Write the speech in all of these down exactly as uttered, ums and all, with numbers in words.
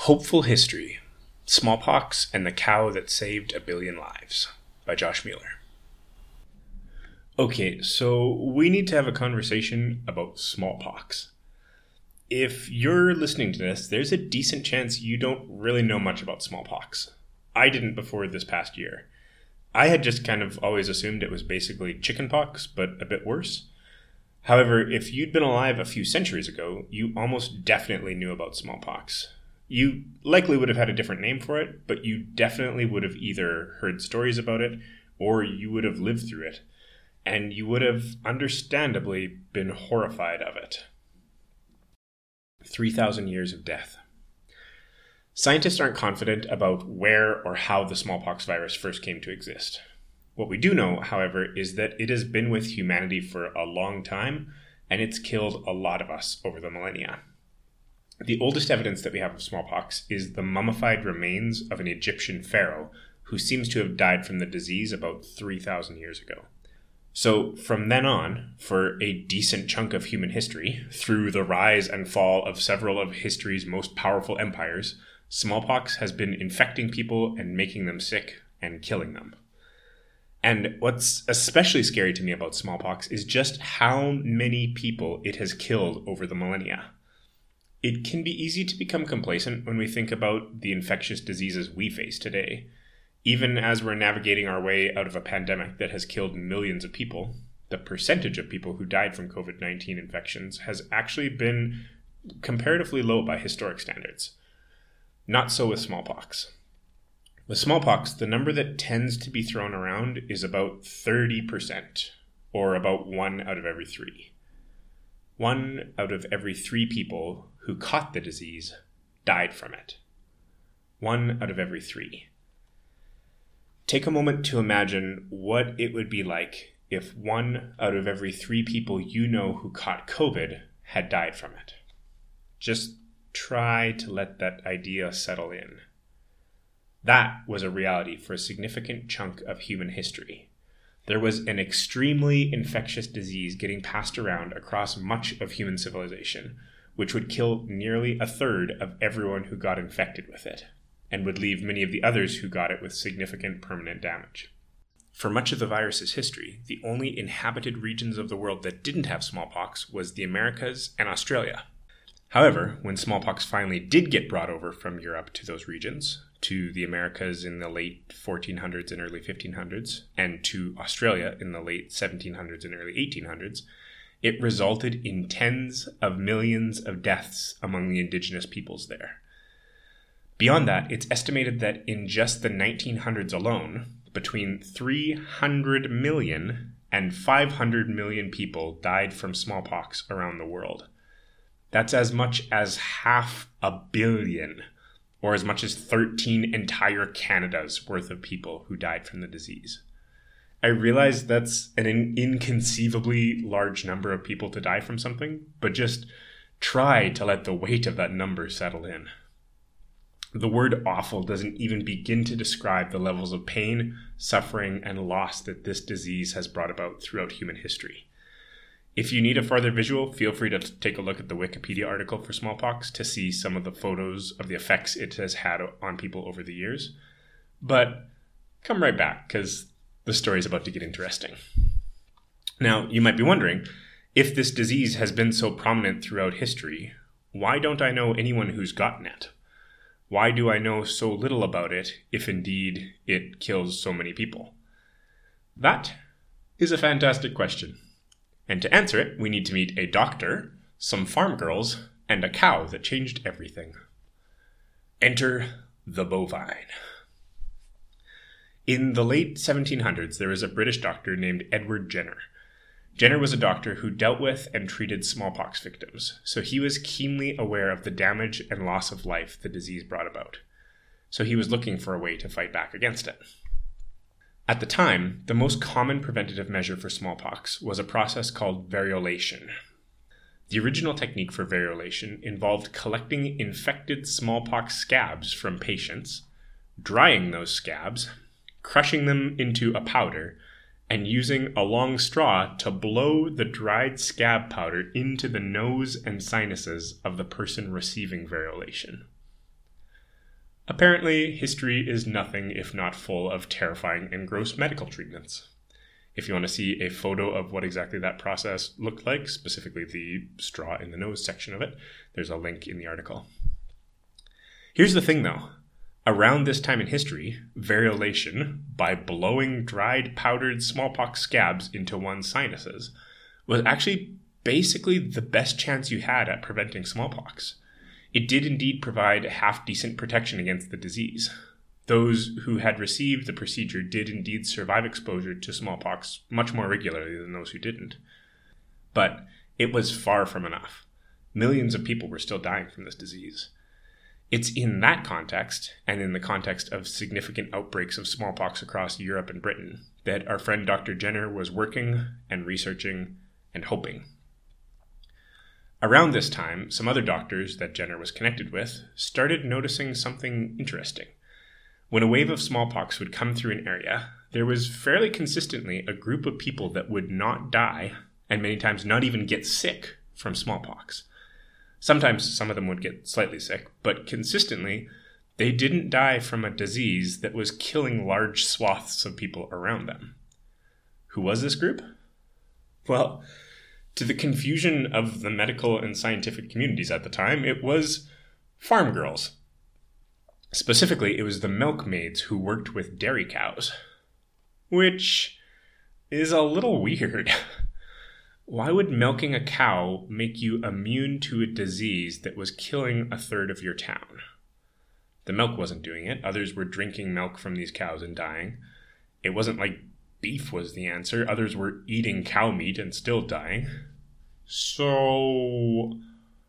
Hopeful History: Smallpox and the Cow That Saved a Billion Lives by Josh Mueller. Okay, so we need to have a conversation about smallpox. If you're listening to this, there's a decent chance you don't really know much about smallpox. I didn't before this past year. I had just kind of always assumed it was basically chickenpox, but a bit worse. However, if you'd been alive a few centuries ago, you almost definitely knew about smallpox. You likely would have had a different name for it, but you definitely would have either heard stories about it or you would have lived through it. And you would have understandably been horrified of it. three thousand years of death. Scientists aren't confident about where or how the smallpox virus first came to exist. What we do know, however, is that it has been with humanity for a long time, and it's killed a lot of us over the millennia. The oldest evidence that we have of smallpox is the mummified remains of an Egyptian pharaoh who seems to have died from the disease about three thousand years ago. So from then on, for a decent chunk of human history, through the rise and fall of several of history's most powerful empires, smallpox has been infecting people and making them sick and killing them. And what's especially scary to me about smallpox is just how many people it has killed over the millennia. It can be easy to become complacent when we think about the infectious diseases we face today. Even as we're navigating our way out of a pandemic that has killed millions of people, the percentage of people who died from covid nineteen infections has actually been comparatively low by historic standards. Not so with smallpox. With smallpox, the number that tends to be thrown around is about thirty percent, or about one out of every three. One out of every three people who caught the disease died from it. One out of every three. Take a moment to imagine what it would be like if one out of every three people you know who caught COVID had died from it. Just try to let that idea settle in. That was a reality for a significant chunk of human history. There was an extremely infectious disease getting passed around across much of human civilization, which would kill nearly a third of everyone who got infected with it, and would leave many of the others who got it with significant permanent damage. For much of the virus's history, the only inhabited regions of the world that didn't have smallpox was the Americas and Australia. However, when smallpox finally did get brought over from Europe to those regions, to the Americas in the late fourteen hundreds and early fifteen hundreds, and to Australia in the late seventeen hundreds and early eighteen hundreds, it resulted in tens of millions of deaths among the indigenous peoples there. Beyond that, it's estimated that in just the nineteen hundreds alone, between three hundred million and five hundred million people died from smallpox around the world. That's as much as half a billion, or as much as thirteen entire Canadas worth of people who died from the disease. I realize that's an in- inconceivably large number of people to die from something, but just try to let the weight of that number settle in. The word awful doesn't even begin to describe the levels of pain, suffering, and loss that this disease has brought about throughout human history. If you need a further visual, feel free to take a look at the Wikipedia article for smallpox to see some of the photos of the effects it has had on people over the years. But come right back, because the story is about to get interesting. Now, you might be wondering, if this disease has been so prominent throughout history, why don't I know anyone who's gotten it? Why do I know so little about it, if indeed it kills so many people? That is a fantastic question. And to answer it, we need to meet a doctor, some farm girls, and a cow that changed everything. Enter the bovine. In the late seventeen hundreds, there was a British doctor named Edward Jenner. Jenner was a doctor who dealt with and treated smallpox victims, so he was keenly aware of the damage and loss of life the disease brought about. So he was looking for a way to fight back against it. At the time, the most common preventative measure for smallpox was a process called variolation. The original technique for variolation involved collecting infected smallpox scabs from patients, drying those scabs, crushing them into a powder, and using a long straw to blow the dried scab powder into the nose and sinuses of the person receiving variolation. Apparently, history is nothing if not full of terrifying and gross medical treatments. If you want to see a photo of what exactly that process looked like, specifically the straw in the nose section of it, there's a link in the article. Here's the thing though. Around this time in history, variolation, by blowing dried powdered smallpox scabs into one's sinuses, was actually basically the best chance you had at preventing smallpox. It did indeed provide half-decent protection against the disease. Those who had received the procedure did indeed survive exposure to smallpox much more regularly than those who didn't. But it was far from enough. Millions of people were still dying from this disease. It's in that context, and in the context of significant outbreaks of smallpox across Europe and Britain, that our friend Doctor Jenner was working and researching and hoping. Around this time, some other doctors that Jenner was connected with started noticing something interesting. When a wave of smallpox would come through an area, there was fairly consistently a group of people that would not die, and many times not even get sick from smallpox. Sometimes some of them would get slightly sick, but consistently, they didn't die from a disease that was killing large swaths of people around them. Who was this group? Well, to the confusion of the medical and scientific communities at the time, it was farm girls. Specifically, it was the milkmaids who worked with dairy cows. Which is a little weird. Why would milking a cow make you immune to a disease that was killing a third of your town? The milk wasn't doing it. Others were drinking milk from these cows and dying. It wasn't like beef was the answer. Others were eating cow meat and still dying. So,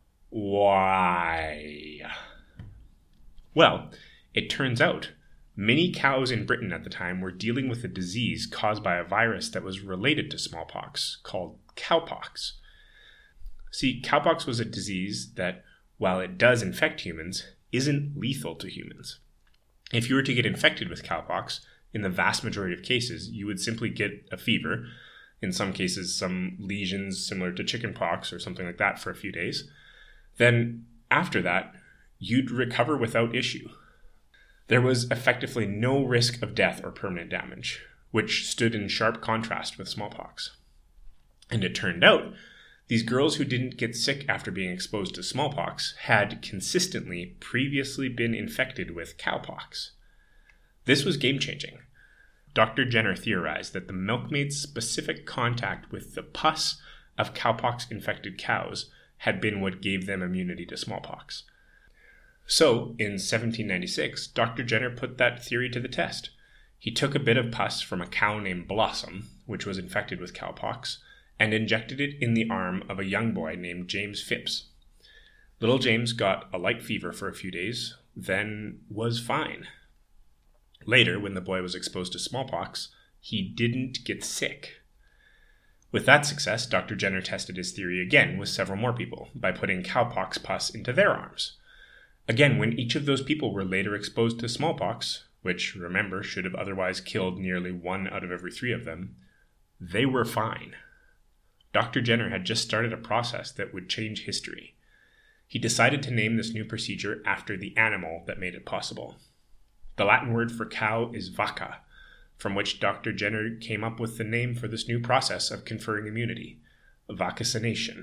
why? Well, it turns out many cows in Britain at the time were dealing with a disease caused by a virus that was related to smallpox, called cowpox. See, cowpox was a disease that, while it does infect humans, isn't lethal to humans. If you were to get infected with cowpox, in the vast majority of cases, you would simply get a fever, in some cases some lesions similar to chickenpox or something like that for a few days. Then, after that, you'd recover without issue. There was effectively no risk of death or permanent damage, which stood in sharp contrast with smallpox. And it turned out, these girls who didn't get sick after being exposed to smallpox had consistently previously been infected with cowpox. This was game-changing. Doctor Jenner theorized that the milkmaid's specific contact with the pus of cowpox-infected cows had been what gave them immunity to smallpox. So, in seventeen ninety-six, Doctor Jenner put that theory to the test. He took a bit of pus from a cow named Blossom, which was infected with cowpox, and injected it in the arm of a young boy named James Phipps. Little James got a light fever for a few days, then was fine. Later, when the boy was exposed to smallpox, he didn't get sick. With that success, Doctor Jenner tested his theory again with several more people by putting cowpox pus into their arms. Again, when each of those people were later exposed to smallpox, which, remember, should have otherwise killed nearly one out of every three of them, they were fine. Doctor Jenner had just started a process that would change history. He decided to name this new procedure after the animal that made it possible. The Latin word for cow is vacca, from which Doctor Jenner came up with the name for this new process of conferring immunity, vaccination.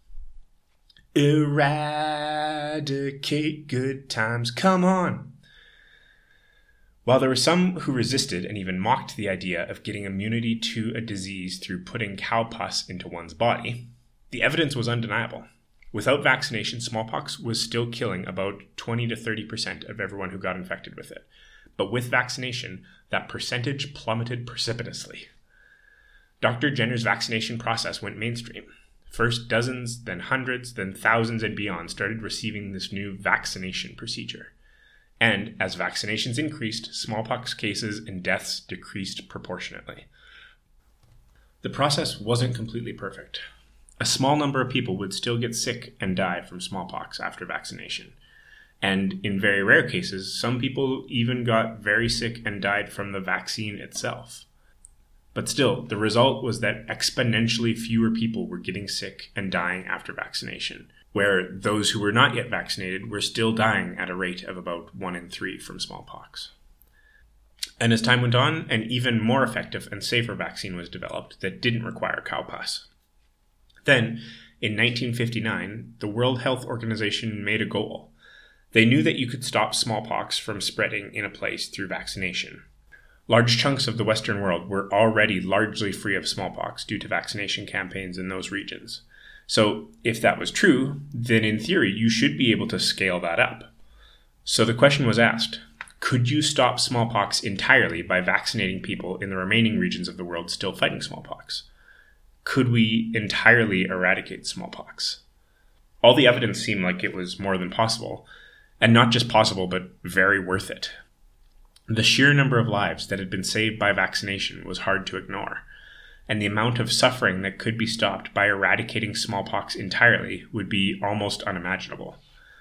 Eradicate good times, come on! While there were some who resisted and even mocked the idea of getting immunity to a disease through putting cow pus into one's body, the evidence was undeniable. Without vaccination, smallpox was still killing about twenty to thirty percent of everyone who got infected with it. But with vaccination, that percentage plummeted precipitously. Doctor Jenner's vaccination process went mainstream. First dozens, then hundreds, then thousands and beyond started receiving this new vaccination procedure. And as vaccinations increased, smallpox cases and deaths decreased proportionately. The process wasn't completely perfect. A small number of people would still get sick and die from smallpox after vaccination. And in very rare cases, some people even got very sick and died from the vaccine itself. But still, the result was that exponentially fewer people were getting sick and dying after vaccination. where those who were not yet vaccinated were still dying at a rate of about one in three from smallpox. And as time went on, an even more effective and safer vaccine was developed that didn't require cow pus. Then, in nineteen fifty-nine, the World Health Organization made a goal. They knew that you could stop smallpox from spreading in a place through vaccination. Large chunks of the Western world were already largely free of smallpox due to vaccination campaigns in those regions. So, if that was true, then in theory you should be able to scale that up. So the question was asked, could you stop smallpox entirely by vaccinating people in the remaining regions of the world still fighting smallpox? Could we entirely eradicate smallpox? All the evidence seemed like it was more than possible, and not just possible, but very worth it. The sheer number of lives that had been saved by vaccination was hard to ignore, and the amount of suffering that could be stopped by eradicating smallpox entirely would be almost unimaginable.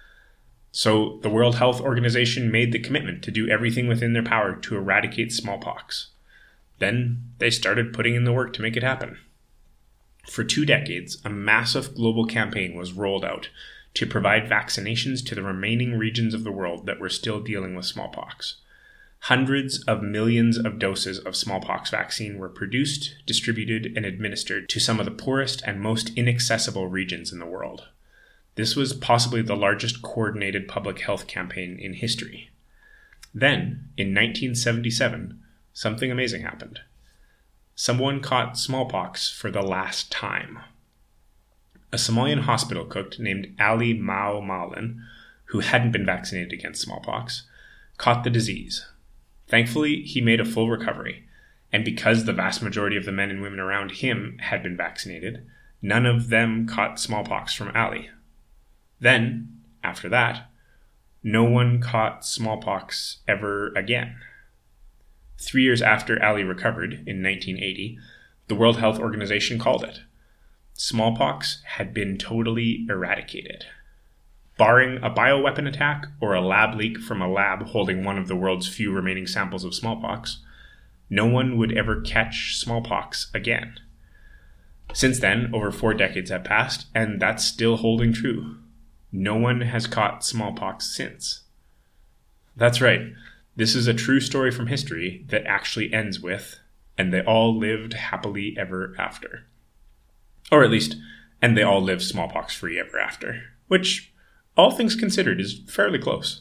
So the World Health Organization made the commitment to do everything within their power to eradicate smallpox. Then they started putting in the work to make it happen. For two decades, a massive global campaign was rolled out to provide vaccinations to the remaining regions of the world that were still dealing with smallpox. Hundreds of millions of doses of smallpox vaccine were produced, distributed, and administered to some of the poorest and most inaccessible regions in the world. This was possibly the largest coordinated public health campaign in history. Then, in nineteen seventy-seven, something amazing happened. Someone caught smallpox for the last time. A Somalian hospital cook named Ali Mao Malin, who hadn't been vaccinated against smallpox, caught the disease. Thankfully, he made a full recovery, and because the vast majority of the men and women around him had been vaccinated, none of them caught smallpox from Ali. Then, after that, no one caught smallpox ever again. Three years after Ali recovered, in nineteen eighty, the World Health Organization called it. Smallpox had been totally eradicated. Barring a bioweapon attack or a lab leak from a lab holding one of the world's few remaining samples of smallpox, no one would ever catch smallpox again. Since then, over four decades have passed, and that's still holding true. No one has caught smallpox since. That's right. This is a true story from history that actually ends with, and they all lived happily ever after. Or at least, and they all lived smallpox-free ever after, which, all things considered, is fairly close.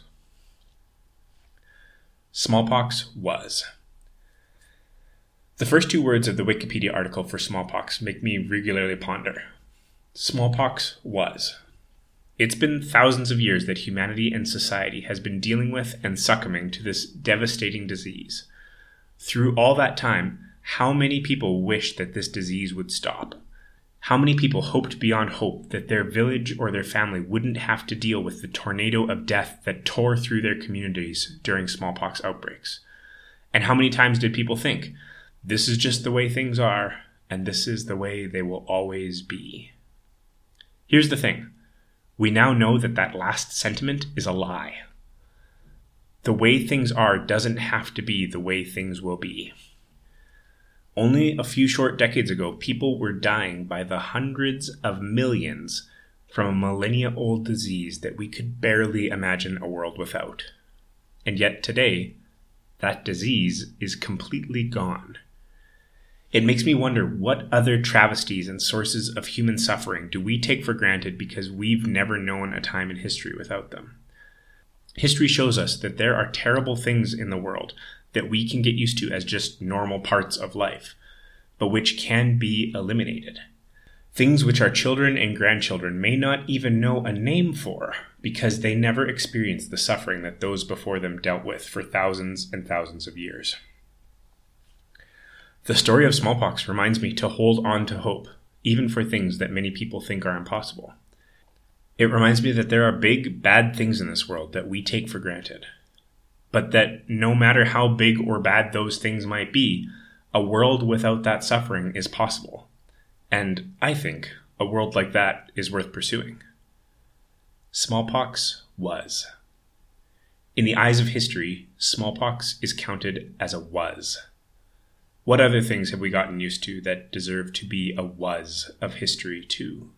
Smallpox was. The first two words of the Wikipedia article for smallpox make me regularly ponder. Smallpox was. It's been thousands of years that humanity and society has been dealing with and succumbing to this devastating disease. Through all that time, how many people wished that this disease would stop? How many people hoped beyond hope that their village or their family wouldn't have to deal with the tornado of death that tore through their communities during smallpox outbreaks? And how many times did people think, this is just the way things are, and this is the way they will always be? Here's the thing. We now know that that last sentiment is a lie. The way things are doesn't have to be the way things will be. Only a few short decades ago, people were dying by the hundreds of millions from a millennia-old disease that we could barely imagine a world without. And yet today, that disease is completely gone. It makes me wonder what other travesties and sources of human suffering do we take for granted because we've never known a time in history without them. History shows us that there are terrible things in the world that we can get used to as just normal parts of life, but which can be eliminated. Things which our children and grandchildren may not even know a name for because they never experienced the suffering that those before them dealt with for thousands and thousands of years. The story of smallpox reminds me to hold on to hope, even for things that many people think are impossible. It reminds me that there are big, bad things in this world that we take for granted, but that no matter how big or bad those things might be, a world without that suffering is possible. And I think a world like that is worth pursuing. Smallpox was. In the eyes of history, smallpox is counted as a was. What other things have we gotten used to that deserve to be a was of history too?